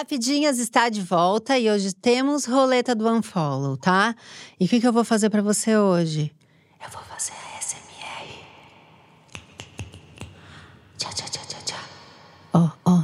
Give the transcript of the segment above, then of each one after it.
Rapidinhas está de volta e hoje temos roleta do Unfollow, tá? E o que eu vou fazer pra você hoje? Eu vou fazer a ASMR. Tchá, tchá, tchá, tchá, tchá. Ó.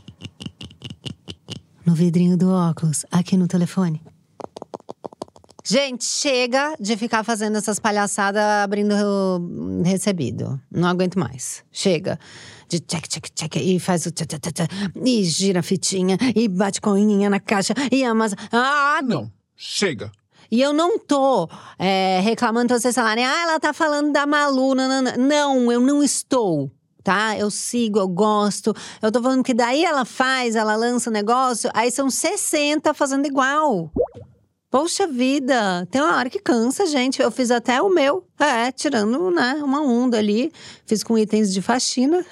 No vidrinho do óculos, aqui no telefone. Gente, chega de ficar fazendo essas palhaçadas abrindo recebido. Não aguento mais. Chega. De check. E faz o tchá. E gira a fitinha. E bate com a unhinha na caixa. E amassa. Não, chega. E eu não tô reclamando pra vocês falarem. Ela tá falando da Malu. Não, eu não estou. Tá? Eu sigo, eu gosto. Eu tô falando que daí ela lança o negócio. Aí são 60 fazendo igual. Poxa vida, tem uma hora que cansa, gente. Eu fiz até o meu, tirando, né, uma onda ali. Fiz com itens de faxina.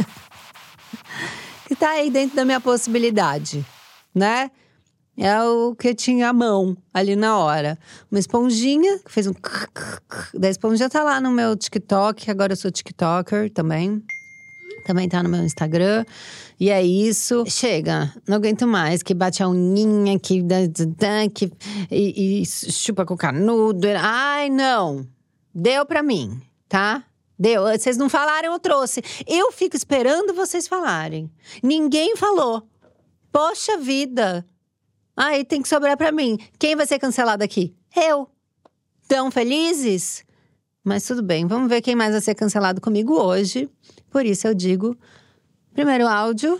Que tá aí dentro da minha possibilidade, né? É o que tinha à mão ali na hora. Uma esponjinha, que fez um… Da esponjinha tá lá no meu TikTok, agora eu sou TikToker também. Também tá no meu Instagram. E é isso. Chega, não aguento mais. Que bate a unhinha, que chupa com canudo. Ai, não. Deu pra mim, tá? Deu. Vocês não falaram, eu trouxe. Eu fico esperando vocês falarem. Ninguém falou. Poxa vida. Aí tem que sobrar pra mim. Quem vai ser cancelado aqui? Eu. Tão felizes? Mas tudo bem, vamos ver quem mais vai ser cancelado comigo hoje. Por isso eu digo, primeiro áudio.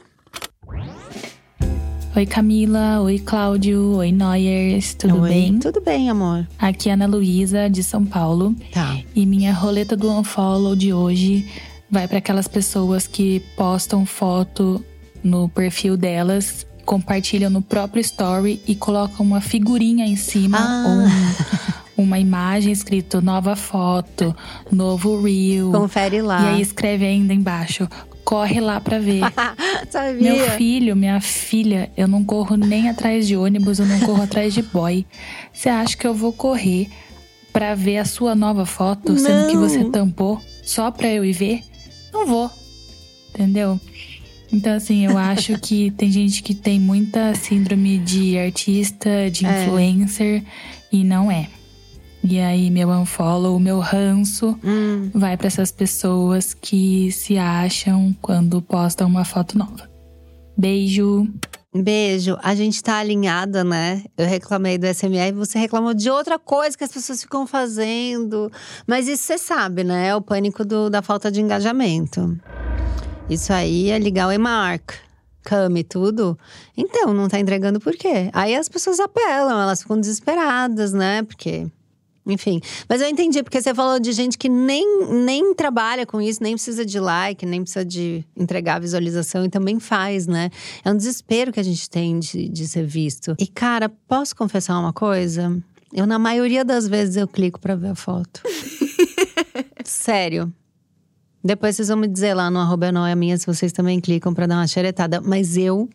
Oi Camila, oi Cláudio, oi Noyers, tudo bem? Tudo bem, amor. Aqui é Ana Luísa, de São Paulo. Tá. E minha roleta do Unfollow de hoje vai para aquelas pessoas que postam foto no perfil delas, compartilham no próprio story e colocam uma figurinha em cima ou uma imagem escrito nova foto, novo reel. Confere lá. E aí escreve ainda embaixo, corre lá pra ver. Sabia? Meu filho, minha filha, eu não corro nem atrás de ônibus, eu não corro atrás de boy. Você acha que eu vou correr pra ver a sua nova foto, sendo que você tampou só pra eu ir ver? Não vou, entendeu? Então, assim, eu acho que tem gente que tem muita síndrome de artista, de influencer, e não é. E aí, meu unfollow, meu ranço vai pra essas pessoas que se acham quando postam uma foto nova. Beijo! Beijo. A gente tá alinhada, né? Eu reclamei do SMR, você reclamou de outra coisa que as pessoas ficam fazendo. Mas isso você sabe, né? É o pânico da falta de engajamento. Isso aí é ligar o eMark, Cami, tudo. Então, não tá entregando por quê? Aí as pessoas apelam, elas ficam desesperadas, né? Porque… Enfim, mas eu entendi, porque você falou de gente que nem trabalha com isso, nem precisa de like, nem precisa de entregar visualização e também faz, né? É um desespero que a gente tem de ser visto. E cara, posso confessar uma coisa? Eu, na maioria das vezes, eu clico pra ver a foto. Sério. Depois vocês vão me dizer lá no @noia_minha se vocês também clicam pra dar uma xeretada. Mas eu…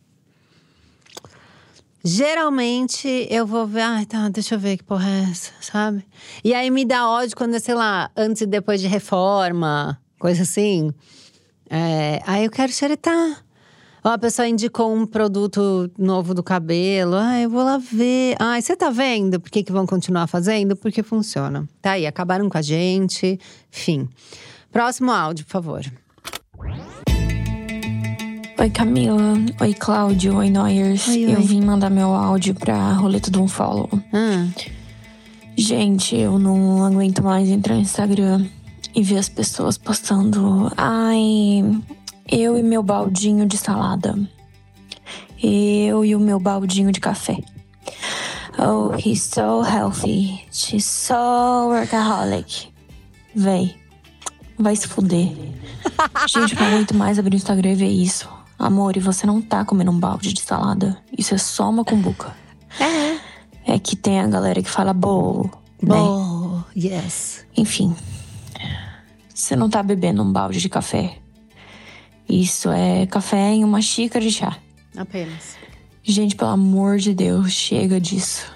Geralmente, eu vou ver… tá, deixa eu ver que porra é essa, sabe? E aí me dá ódio quando é, sei lá, antes e depois de reforma, coisa assim. Aí eu quero xeretar. Ou a pessoa indicou um produto novo do cabelo. Eu vou lá ver. Você tá vendo por que vão continuar fazendo? Porque funciona. Tá aí, acabaram com a gente. Enfim. Próximo áudio, por favor. Oi Camila, oi Cláudio, oi Noyers. Oi. Eu vim mandar meu áudio pra roleta do Unfollow. Gente, eu não aguento mais entrar no Instagram e ver as pessoas postando eu e meu baldinho de salada. Eu e o meu baldinho de café. Oh, he's so healthy. She's so workaholic. Véi, vai se fuder. Gente, eu não aguento mais abrir o Instagram e ver isso. Amor, e você não tá comendo um balde de salada. Isso é só uma cumbuca. É que tem a galera que fala bowl, né? Bowl, yes. Enfim. Você não tá bebendo um balde de café. Isso é café em uma xícara de chá. Apenas. Gente, pelo amor de Deus, chega disso.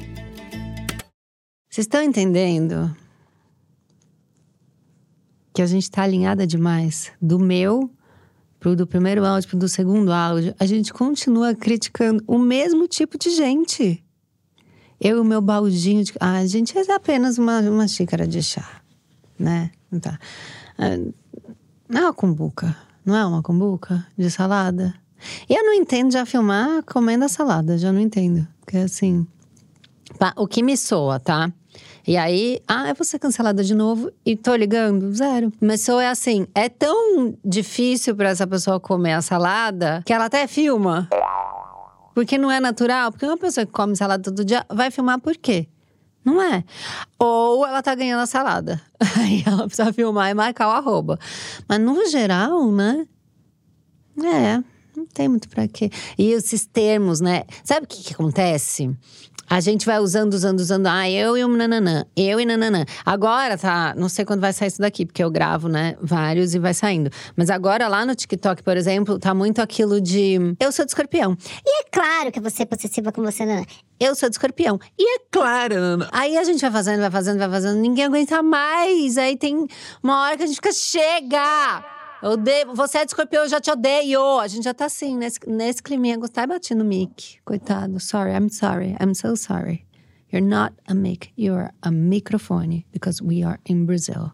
Vocês estão entendendo que a gente tá alinhada demais? Do meu do primeiro áudio, do segundo áudio, a gente continua criticando o mesmo tipo de gente. Eu e o meu baldinho de… gente, é apenas uma xícara de chá, né? Não tá. Não é uma cumbuca. Não é uma cumbuca de salada? E eu não entendo já filmar comendo a salada. Já não entendo. Porque assim… o que me soa, tá? E aí… eu vou ser cancelada de novo e tô ligando? Zero. Mas soa é assim… É tão difícil pra essa pessoa comer a salada que ela até filma. Porque não é natural. Porque uma pessoa que come salada todo dia vai filmar por quê? Não é. Ou ela tá ganhando a salada. Aí ela precisa filmar e marcar o arroba. Mas no geral, né? Não tem muito pra quê. E esses termos, né? Sabe o que acontece? A gente vai usando. Eu e o nananã. Eu e nananã. Agora tá… Não sei quando vai sair isso daqui. Porque eu gravo, né? Vários e vai saindo. Mas agora lá no TikTok, por exemplo, tá muito aquilo de… Eu sou de escorpião. E é claro que eu vou ser possessiva com você, nanã. Eu sou de escorpião. E é claro, nanã. Aí a gente vai fazendo. Ninguém aguenta mais. Aí tem uma hora que a gente fica… Chega! Odeio, você é de escorpião, eu já te odeio. A gente já tá assim, nesse climinha. Gostar e bati no mic. Coitado. Sorry, I'm so sorry. You're not a mic, you're a microfone. Because we are in Brazil.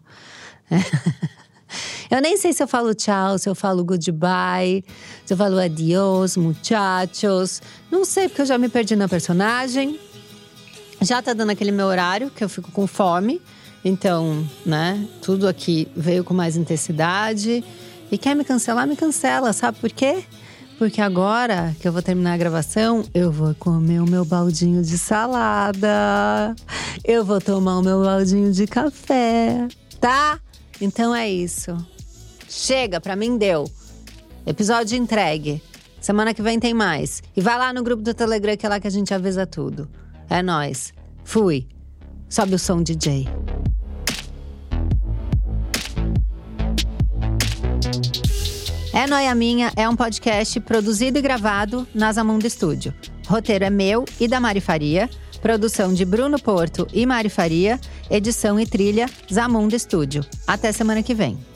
Eu nem sei se eu falo tchau, se eu falo goodbye, se eu falo adiós, muchachos. Não sei, porque eu já me perdi na personagem. Já tá dando aquele meu horário, que eu fico com fome. Então, né, tudo aqui veio com mais intensidade. E quer me cancelar, me cancela. Sabe por quê? Porque agora que eu vou terminar a gravação, eu vou comer o meu baldinho de salada. Eu vou tomar o meu baldinho de café, tá? Então é isso. Chega, pra mim deu. Episódio entregue. Semana que vem tem mais. E vai lá no grupo do Telegram, que é lá que a gente avisa tudo. É nóis. Fui. Sobe o som, DJ. É Nóia Minha é um podcast produzido e gravado na Zamundo Estúdio. Roteiro é meu e da Mari Faria. Produção de Bruno Porto e Mari Faria. Edição e trilha Zamundo Estúdio. Até semana que vem.